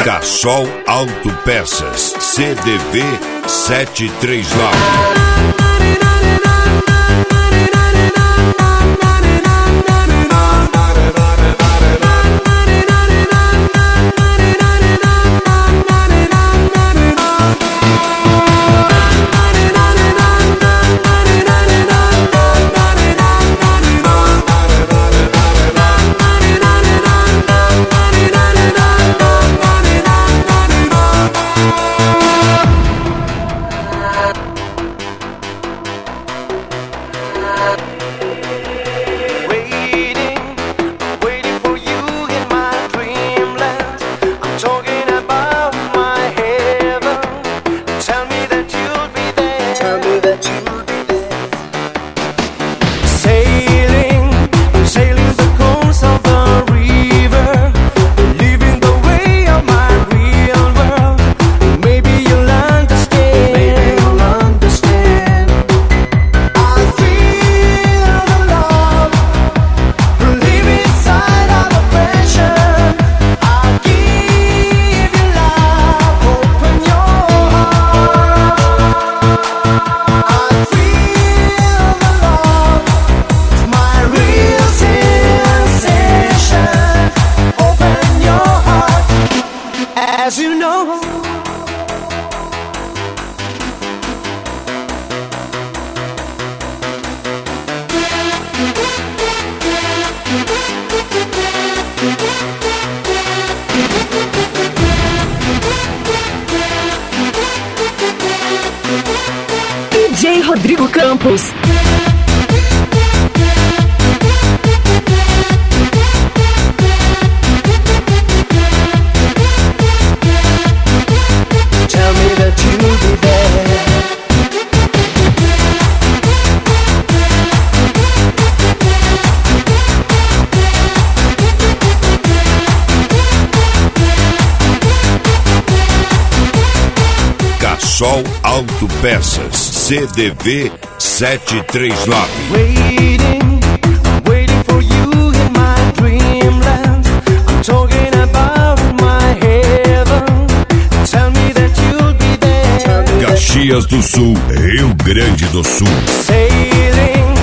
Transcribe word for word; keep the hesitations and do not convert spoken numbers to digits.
Cassol Autopeças, C D V sete três nove. As you know, D J Rodrigo Campos. tell me that you'll be there. Cassol Autopeças, C D V sete três nove. Waiting, waiting for you in my dreamland. I'm talking about my heaven. Tell me that you'll be there. Caxias do Sul, Rio Grande do Sul. Sailing